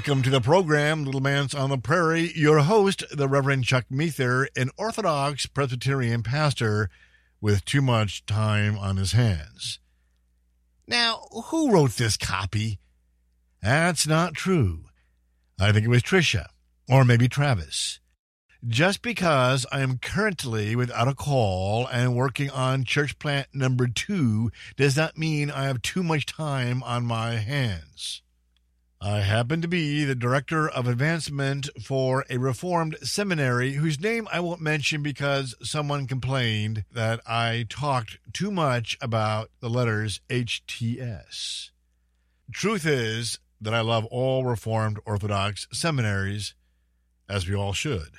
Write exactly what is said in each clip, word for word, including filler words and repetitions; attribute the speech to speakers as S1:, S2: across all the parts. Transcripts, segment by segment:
S1: Welcome to the program, Little Man's on the Prairie. Your host, the Reverend Chuck Mather, an Orthodox Presbyterian pastor with too much time on his hands. Now, who wrote this copy? That's not true. I think it was Tricia, or maybe Travis. Just because I am currently without a call and working on church plant number two does not mean I have too much time on my hands. I happen to be the director of advancement for a Reformed seminary whose name I won't mention because someone complained that I talked too much about the letters H T S. Truth is that I love all Reformed Orthodox seminaries, as we all should.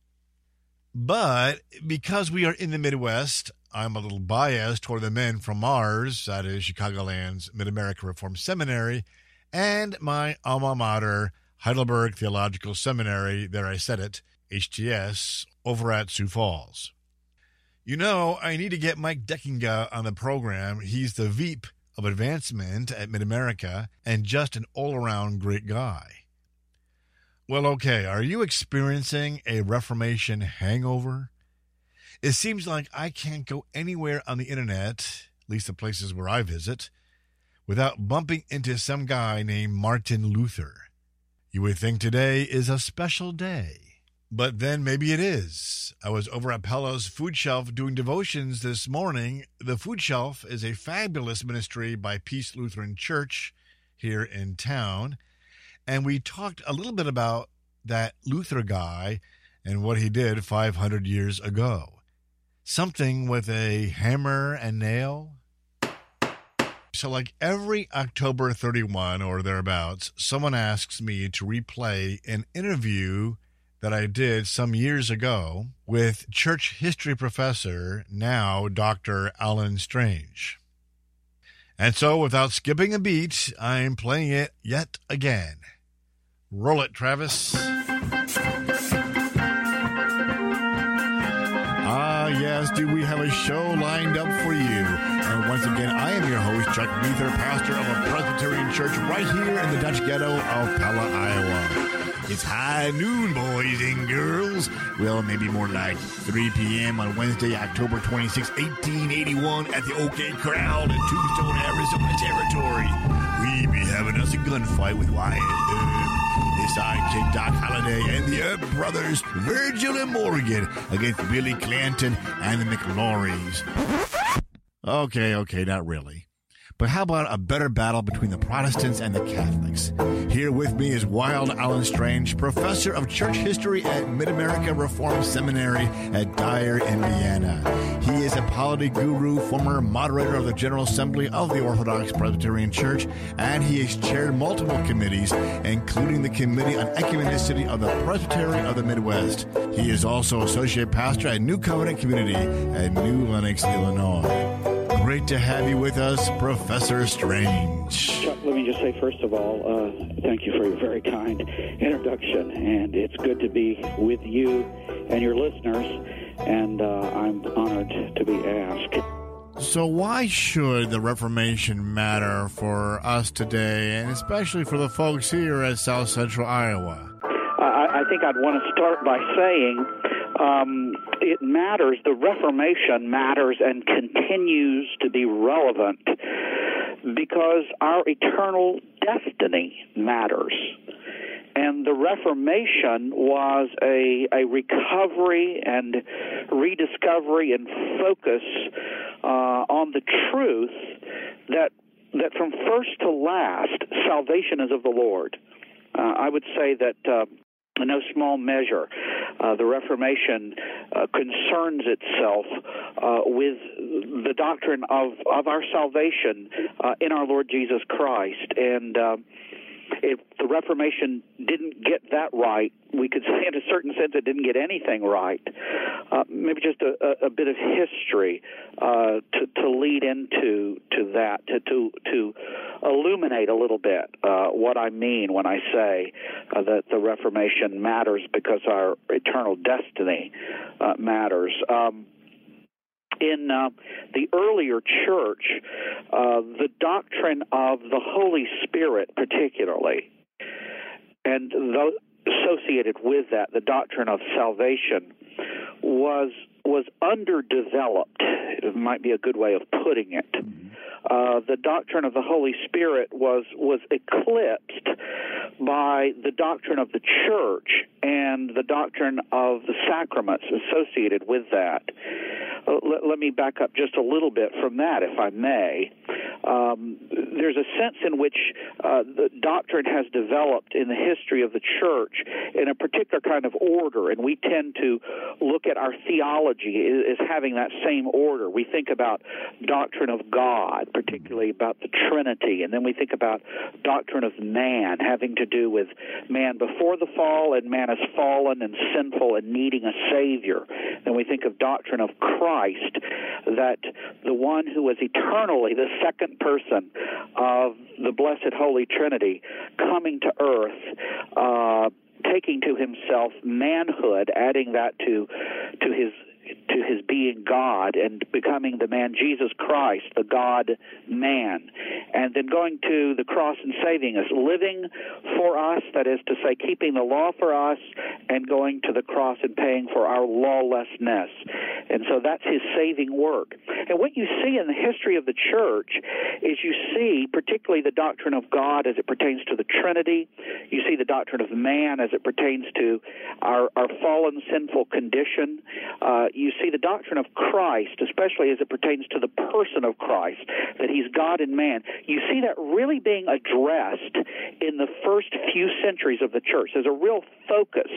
S1: But because we are in the Midwest, I'm a little biased toward the men from Mars, that is Chicagoland's Mid-America Reformed Seminary, and my alma mater, Heidelberg Theological Seminary, there I said it, H T S, over at Sioux Falls. You know, I need to get Mike Deckinga on the program. He's the V P of Advancement at Mid-America and just an all-around great guy. Well, okay, are you experiencing a Reformation hangover? It seems like I can't go anywhere on the internet, at least the places where I visit, without bumping into some guy named Martin Luther. You would think today is a special day, but then maybe it is. I was over at Pella's Food Shelf doing devotions this morning. The Food Shelf is a fabulous ministry by Peace Lutheran Church here in town, and we talked a little bit about that Luther guy and what he did five hundred years ago. Something with a hammer and nail. So like every October thirty-first or thereabouts, someone asks me to replay an interview that I did some years ago with church history professor, now Doctor Alan Strange. And so without skipping a beat, I'm playing it yet again. Roll it, Travis. Ah, yes, do we have a show lined up for you? And once again, I am your host, Chuck Mather, pastor of a Presbyterian church right here in the Dutch ghetto of Pella, Iowa. It's high noon, boys and girls. Well, maybe more like three p.m. on Wednesday, October twenty-sixth, eighteen eighty-one at the OK Corral in Tombstone, Arizona territory. We be having us a gunfight with Wyatt Earp, his sidekick Doc Holliday, and the Earp brothers, Virgil and Morgan, against Billy Clanton and the McLaurys. Okay, okay, not really. But how about a better battle between the Protestants and the Catholics? Here with me is Wild Alan Strange, professor of church history at Mid-America Reformed Seminary at Dyer, Indiana. He is a polity guru, former moderator of the General Assembly of the Orthodox Presbyterian Church, and he has chaired multiple committees, including the Committee on Ecumenicity of the Presbytery of the Midwest. He is also associate pastor at New Covenant Community at New Lenox, Illinois. Great to have you with us, Professor Strange.
S2: Chuck, let me just say, first of all, uh, thank you for your very kind introduction, and it's good to be with you and your listeners, and uh, I'm honored to be asked.
S1: So why should the Reformation matter for us today, and especially for the folks here at South Central Iowa?
S2: I, I think I'd want to start by saying Um, it matters, the Reformation matters and continues to be relevant because our eternal destiny matters. And the Reformation was a, a recovery and rediscovery and focus uh, on the truth that that from first to last, salvation is of the Lord. Uh, I would say that uh, in no small measure, uh, the Reformation uh, concerns itself uh, with the doctrine of, of our salvation uh, in our Lord Jesus Christ. And uh, if the Reformation didn't get that right, we could say in a certain sense it didn't get anything right. Uh, maybe just a, a, a bit of history uh, to, to lead into to that, to, to, to illuminate a little bit uh, what I mean when I say uh, that the Reformation matters because our eternal destiny uh, matters. Um, In uh, the earlier church, uh, the doctrine of the Holy Spirit particularly, and those associated with that, the doctrine of salvation, was was underdeveloped. It might be a good way of putting it. Uh, the doctrine of the Holy Spirit was was eclipsed by the doctrine of the church and the doctrine of the sacraments associated with that. Uh, let, let me back up just a little bit from that, if I may. Um, there's a sense in which uh, the doctrine has developed in the history of the church in a particular kind of order, and we tend to look at our theology as having that same order. We think about doctrine of God, particularly about the Trinity, and then we think about doctrine of man, having to do with man before the fall and man as fallen and sinful and needing a Savior. Then we think of doctrine of Christ, that the one who was eternally the second person of the blessed Holy Trinity coming to earth, uh, taking to himself manhood, adding that to to his to his being God and becoming the man Jesus Christ, the God-man, and then going to the cross and saving us, living for us, that is to say, keeping the law for us, and going to the cross and paying for our lawlessness. And so that's his saving work. And what you see in the history of the church is you see particularly the doctrine of God as it pertains to the Trinity. You see the doctrine of man as it pertains to our, our fallen, sinful condition. Uh, you see the doctrine of Christ, especially as it pertains to the person of Christ, that he's God and man. You see that really being addressed in the first few centuries of the church. There's a real focus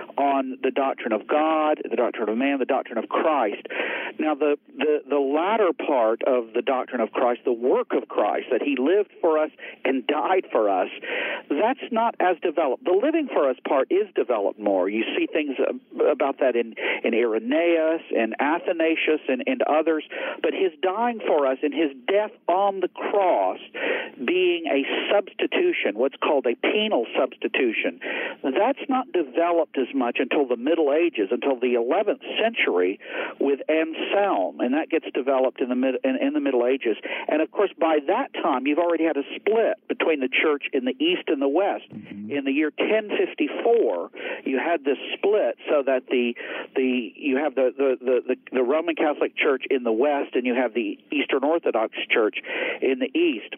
S2: on the doctrine of God, the doctrine of man, the doctrine of Christ. Now, the, the, the latter part of the doctrine of Christ, the work of Christ, that he lived for us and died for us, that's not as developed. The living for us part is developed more. You see things about that in, in Irenaeus and Athanasius and, and others, but his dying for us and his death on the cross being a substitution, what's called a penal substitution, that's not developed as much until the Middle Ages, until the eleventh century with Anselm, and that gets developed in the mid, in, in the Middle Ages. And of course, by that time, you've already had a split between the church in the East and the West. Mm-hmm. In the year ten fifty-four, you had this split, so that the the you have the the, the, the the Roman Catholic Church in the West, and you have the Eastern Orthodox Church in the East.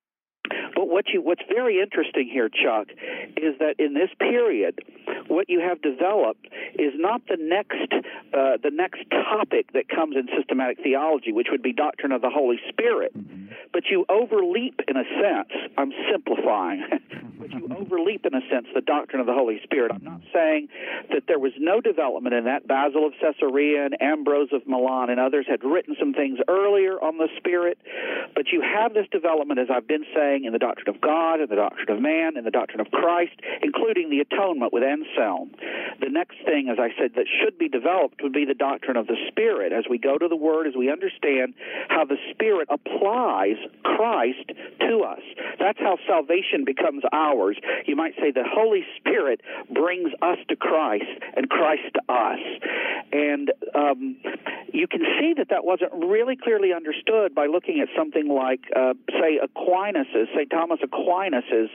S2: But what you what's very interesting here, Chuck, is that in this period, what you have developed is not the next uh, the next topic that comes in systematic theology, which would be doctrine of the Holy Spirit. Mm-hmm. But you overleap, in a sense, I'm simplifying, but you overleap, in a sense, the doctrine of the Holy Spirit. I'm not saying that there was no development in that. Basil of Caesarea and Ambrose of Milan and others had written some things earlier on the Spirit, but you have this development, as I've been saying, in the doctrine of God, in the doctrine of man, in the doctrine of Christ, including the atonement with Anselm. The next thing, as I said, that should be developed would be the doctrine of the Spirit. As we go to the Word, as we understand how the Spirit applies Christ to us. That's how salvation becomes ours. You might say the Holy Spirit brings us to Christ and Christ to us. And um, you can see that that wasn't really clearly understood by looking at something like, uh, say, Aquinas's, Saint Thomas Aquinas's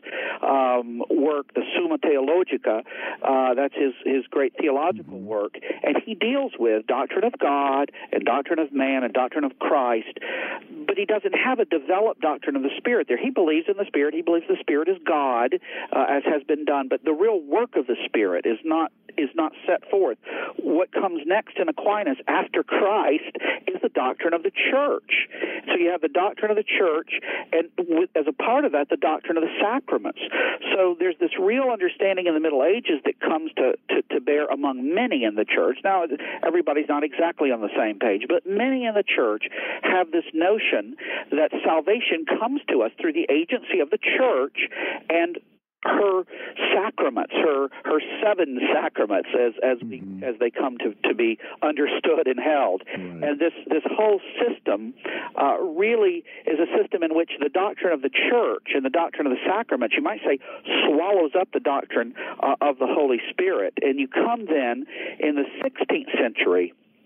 S2: um, work, the Summa Theologica. Uh, that's his, his great theological work. And he deals with doctrine of God and doctrine of man and doctrine of Christ, but he doesn't have a developed doctrine of the Spirit there. He believes in the Spirit. He believes the Spirit is God, uh, as has been done, but the real work of the Spirit is not is not set forth. What comes next in Aquinas after Christ is the doctrine of the church. So you have the doctrine of the church, and with, as a part of that, the doctrine of the sacraments. So there's this real understanding in the Middle Ages that comes to, to, to bear among many in the church. Now, everybody's not exactly on the same page, but many in the church have this notion that salvation comes to us through the agency of the church and her sacraments, her her seven sacraments, as as mm-hmm. we, as they come to, to be understood and held, right. And this this whole system uh, really is a system in which the doctrine of the church and the doctrine of the sacraments, you might say, swallows up the doctrine uh, of the Holy Spirit, and you come then in the sixteenth century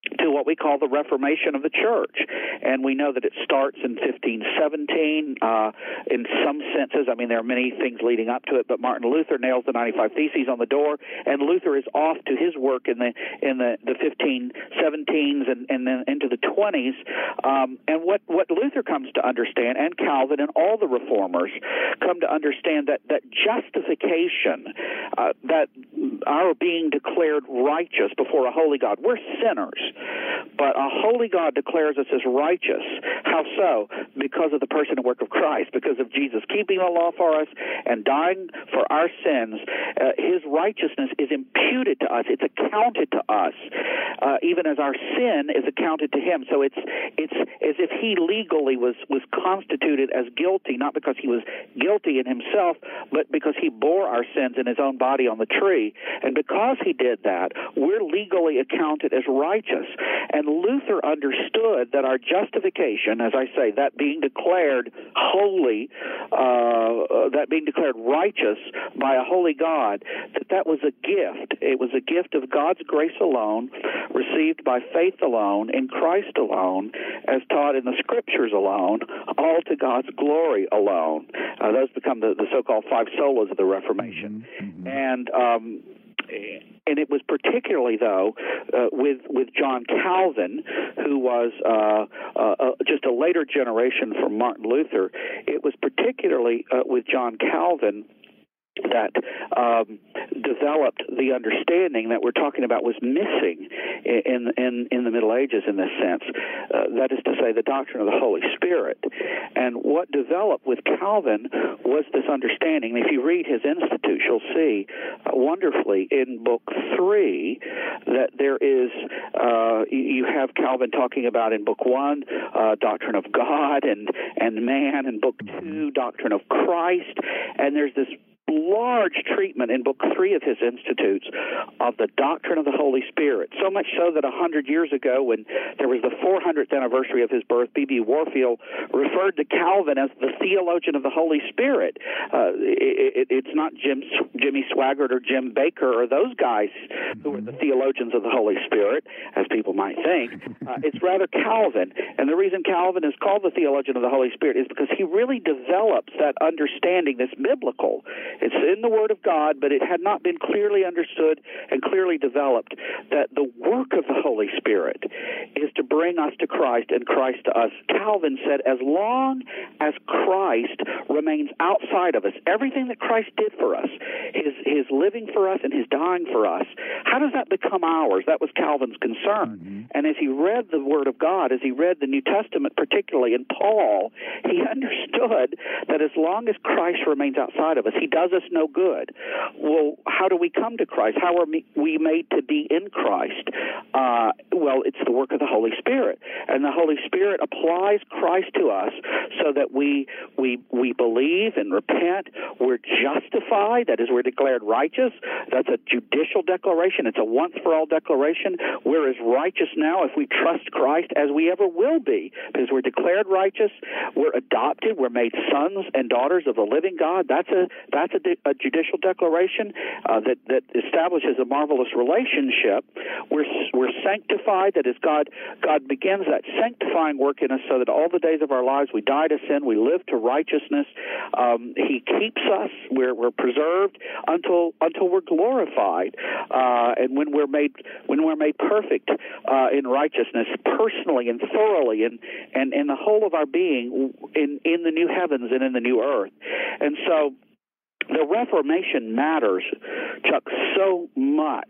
S2: to what we call the Reformation of the Church. And we know that it starts in fifteen seventeen. Uh, in some senses, I mean, there are many things leading up to it, but Martin Luther nails the ninety-five Theses on the door, and Luther is off to his work in the in the, the fifteen seventeens and, and then into the twenties. Um, and what, what Luther comes to understand, and Calvin and all the Reformers come to understand, that, that justification, uh, that our being declared righteous before a holy God, we're sinners. But a holy God declares us as righteous. How so? Because of the person and work of Christ, because of Jesus keeping the law for us and dying for our sins. Uh, his righteousness is imputed to us. It's accounted to us, uh, even as our sin is accounted to him. So it's it's as if he legally was, was constituted as guilty, not because he was guilty in himself, but because he bore our sins in his own body on the tree. And because he did that, we're legally accounted as righteous. And Luther understood that our justification, as I say, that being declared holy, uh, that being declared righteous by a holy God, that that was a gift. It was a gift of God's grace alone, received by faith alone, in Christ alone, as taught in the Scriptures alone, all to God's glory alone. Uh, those become the, the so-called five solas of the Reformation. Mm-hmm. And um, And it was particularly, though, uh, with with John Calvin, who was uh, uh, uh, just a later generation from Martin Luther. It was particularly uh, with John Calvin that um, developed the understanding that we're talking about was missing in in in the Middle Ages in this sense. Uh, that is to say, the doctrine of the Holy Spirit. And what developed with Calvin was this understanding. If you read his Institute, you'll see uh, wonderfully in Book Three that there is uh, you have Calvin talking about in Book One uh, doctrine of God and and man, and Book Two doctrine of Christ, and there's this large treatment in Book Three of his Institutes of the doctrine of the Holy Spirit. So much so that a hundred years ago, when there was the four hundredth anniversary of his birth, B B Warfield referred to Calvin as the theologian of the Holy Spirit. Uh, it, it, it's not Jim, Jimmy Swaggart or Jim Baker or those guys who are the theologians of the Holy Spirit, as people might think. Uh, it's rather Calvin. And the reason Calvin is called the theologian of the Holy Spirit is because he really develops that understanding that's biblical. It's in the Word of God, but it had not been clearly understood and clearly developed that the work of the Holy Spirit is to bring us to Christ and Christ to us. Calvin said, as long as Christ remains outside of us, everything that Christ did for us, his, his living for us and his dying for us, how does that become ours? That was Calvin's concern. Mm-hmm. And as he read the Word of God, as he read the New Testament particularly, and Paul, he understood that as long as Christ remains outside of us, he does us no good. Well, how do we come to Christ? How are we made to be in Christ? Uh, well, it's the work of the Holy Spirit. And the Holy Spirit applies Christ to us so that we we we believe and repent. We're justified. That is, we're declared righteous. That's a judicial declaration. It's a once-for-all declaration. We're as righteous now if we trust Christ as we ever will be, because we're declared righteous. We're adopted. We're made sons and daughters of the living God. That's a that's a, a judicial declaration uh, that that establishes a marvelous relationship. We're we're sanctified. That is, God God begins that sanctifying work in us, so that all the days of our lives we die to sin, we live to righteousness. Um, he keeps us. We're we're preserved until until we're glorified, uh, and when we're made when we're made perfect uh, in righteousness, personally and thoroughly, and and in the whole of our being, in in the new heavens and in the new earth, and so. The Reformation matters, Chuck, so much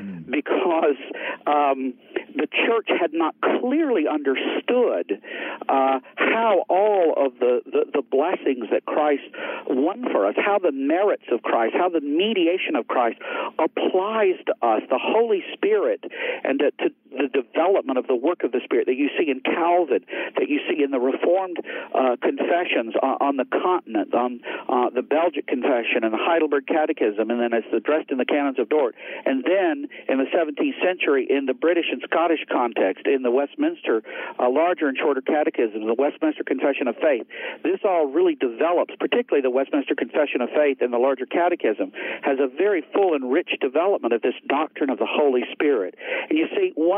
S2: because um, the church had not clearly understood uh, how all of the, the, the blessings that Christ won for us, how the merits of Christ, how the mediation of Christ applies to us, the Holy Spirit, and to, to the development of the work of the Spirit that you see in Calvin, that you see in the Reformed uh, confessions on, on the continent, on uh, the Belgic Confession, and the Heidelberg Catechism, and then it's addressed in the Canons of Dort. And then in the seventeenth century, in the British and Scottish context, in the Westminster uh, larger and shorter catechisms, the Westminster Confession of Faith, this all really develops, particularly the Westminster Confession of Faith and the larger catechism, has a very full and rich development of this doctrine of the Holy Spirit. And you see, one of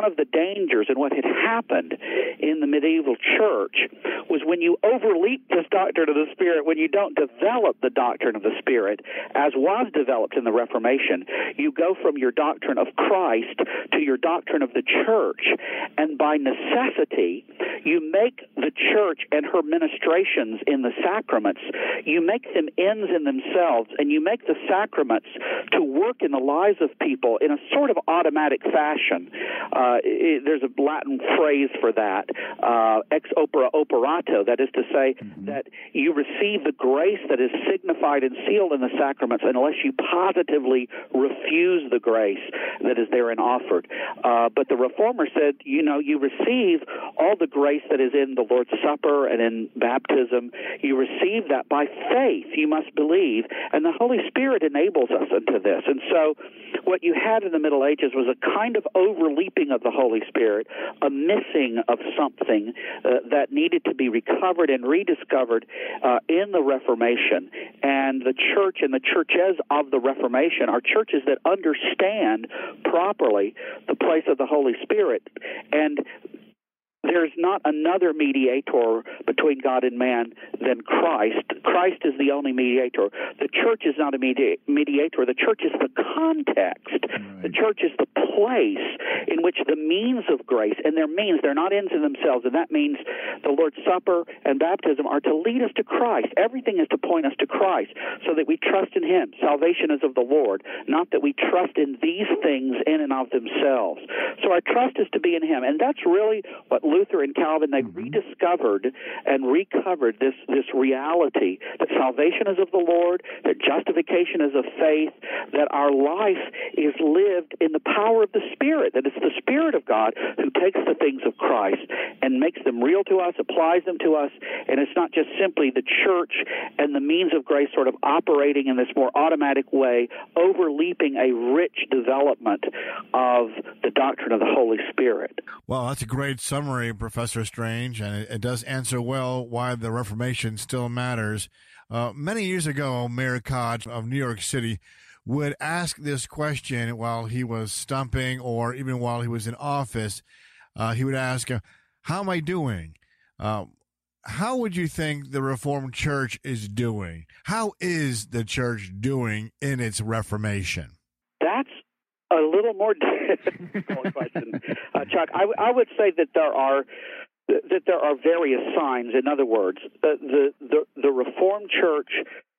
S2: of the dangers and what had happened in the medieval church was when you overleap this doctrine of the Spirit, when you don't develop the doctrine of the Spirit as was developed in the Reformation, you go from your doctrine of Christ to your doctrine of the church, and by necessity, you make the church and her ministrations in the sacraments, you make them ends in themselves, and you make the sacraments to work in the lives of people in a sort of automatic fashion. Uh, it, there's a Latin phrase for that, uh, ex opere operato, that is to say mm-hmm. that you receive the grace that is signified and sealed in the sacraments unless you positively refuse the grace that is therein offered. Uh, but the Reformer said, you know, you receive all the grace that is in the Lord's Supper and in baptism. You receive that by faith. You must believe, and the Holy Spirit enables us into this. And so what you had in the Middle Ages was a kind of overleaping of the Holy Spirit, a missing of something uh, that needed to be recovered and rediscovered uh, in the Reformation. And the church and the churches of the Reformation are churches that understand properly the place of the Holy Spirit. And there's not another mediator between God and man than Christ. Christ is the only mediator. The church is not a medi- mediator. The church is the context. Right. The church is the place in which the means of grace, and their means, they're not ends in themselves, and that means the Lord's Supper and baptism are to lead us to Christ. Everything is to point us to Christ so that we trust in Him. Salvation is of the Lord, not that we trust in these things in and of themselves. So our trust is to be in Him, and that's really what Luther and Calvin, they mm-hmm. rediscovered and recovered this, this reality that salvation is of the Lord, that justification is of faith, that our life is lived in the power of the Spirit, that it's the Spirit of God who takes the things of Christ and makes them real to us, applies them to us, and it's not just simply the church and the means of grace sort of operating in this more automatic way, overleaping a rich development of the doctrine of the Holy Spirit.
S1: Well, that's a great summary, Professor Strange, and it, it does answer well why the Reformation still matters. Uh, many years ago, Mayor Koch of New York City would ask this question while he was stumping or even while he was in office. Uh, he would ask, uh, how am I doing? Uh, how would you think the Reformed Church is doing? How is the church doing in its Reformation?
S2: That's a little more difficult question, uh, Chuck. I, I would say that there are that there are various signs. In other words, the the the, the Reformed Church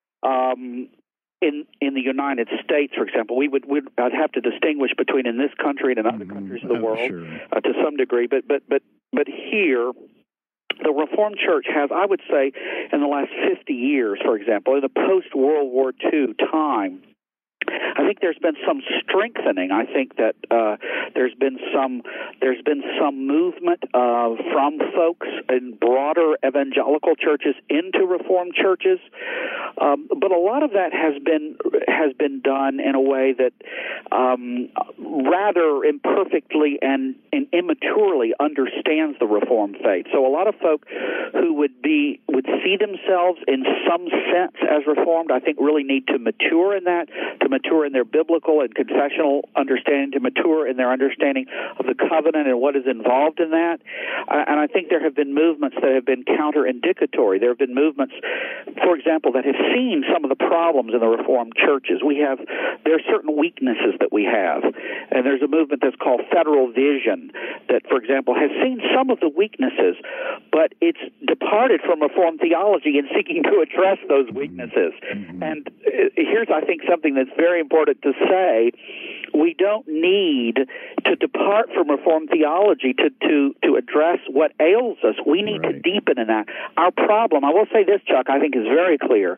S2: um, in in the United States, for example, we would would I'd have to distinguish between in this country and in other mm-hmm. countries of the
S3: oh,
S2: world
S3: sure.
S2: uh, to some degree, but but but but here. The Reformed Church has, I would say, in the last fifty years, for example, in the post-World War Two time, I think there's been some strengthening. I think that uh, there's been some there's been some movement uh, from folks in broader evangelical churches into Reformed churches, um, but a lot of that has been has been done in a way that um, rather imperfectly and, and immaturely understands the Reformed faith. So a lot of folk who would be would see themselves in some sense as Reformed, I think, really need to mature in that. To mature in their biblical and confessional understanding, to mature in their understanding of the covenant and what is involved in that. Uh, and I think there have been movements that have been counter-indicatory. There have been movements, for example, that have seen some of the problems in the Reformed churches. We have, there are certain weaknesses that we have. And there's a movement that's called Federal Vision that, for example, has seen some of the weaknesses, but it's departed from Reformed theology in seeking to address those weaknesses. Mm-hmm. And uh, here's, I think, something that's very important to say. We don't need to depart from Reformed theology to, to, to address what ails us. We need right. to deepen in that. Our problem, I will say this, Chuck, I think is very clear.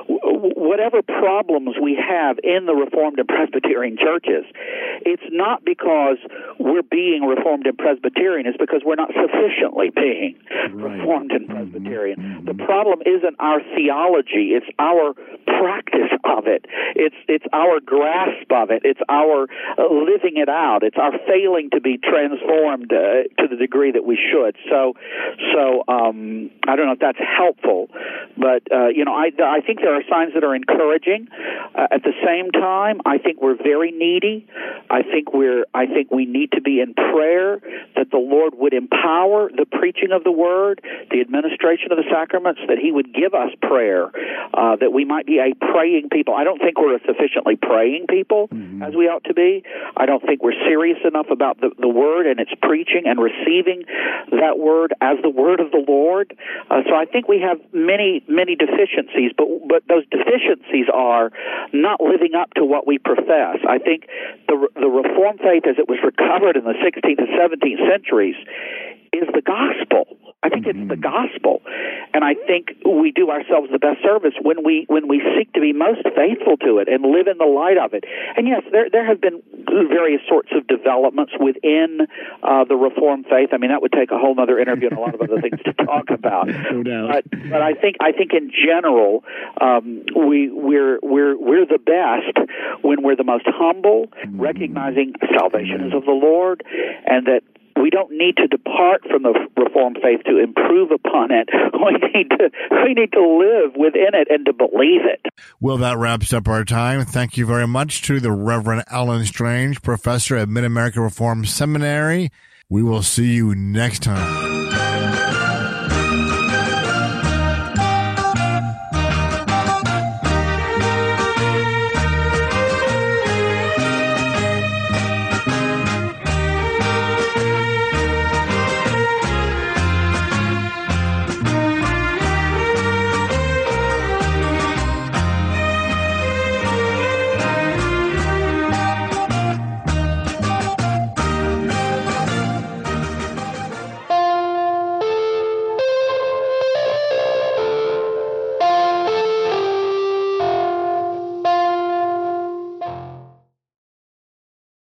S2: W- whatever problems we have in the Reformed and Presbyterian churches, it's not because we're being Reformed and Presbyterian, it's because we're not sufficiently being right. Reformed and Presbyterian. Mm-hmm. The problem isn't our theology, it's our practice of it. It's it's our grasp of it. It's our uh, living it out. It's our failing to be transformed uh, to the degree that we should. So, so um, I don't know if that's helpful, but uh, you know, I I think there are signs that are encouraging. Uh, at the same time, I think we're very needy I think we're. I think we need to be in prayer that the Lord would empower the preaching of the Word, the administration of the sacraments, that He would give us prayer, uh, that we might be a praying people. I don't think we're a sufficiently praying people mm-hmm. as we ought to be. I don't think we're serious enough about the, the Word and its preaching and receiving that Word as the Word of the Lord. Uh, so I think we have many, many deficiencies, but but those deficiencies are not living up to what we profess. I think the the Reformed faith, as it was recovered in the sixteenth and seventeenth centuries, is the gospel. I think mm-hmm. it's the gospel, and I think we do ourselves the best service when we when we seek to be most faithful to it and live in the light of it. And yes, there there have been various sorts of developments within uh, the Reformed faith. I mean, that would take a whole other interview and a lot of other things to talk about.
S3: No doubt.
S2: But, but I think I think in general, um, we we're we're we're the best when we're the most humble, mm-hmm. recognizing salvation is of the Lord, and that we don't need to depart from the Reformed faith to improve upon it. We need to we need to live within it and to believe it.
S1: Well, that wraps up our time. Thank you very much to the Reverend Alan Strange, professor at Mid-America Reformed Seminary. We will see you next time.